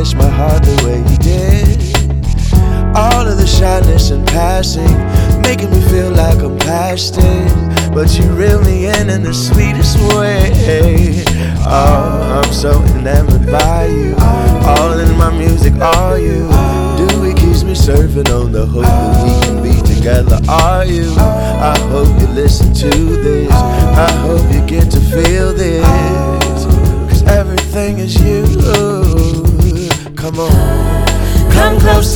touch my heart the way you did. All of the shyness and passing, making me feel like I'm past it, but you reel me in the sweetest way. Oh, I'm so enamored by you. All in my music, are you? Dewey keeps me surfing on the hook that we can be together, are you? I hope you listen to this, I hope you get to feel this, 'cause everything is you. Come on, come close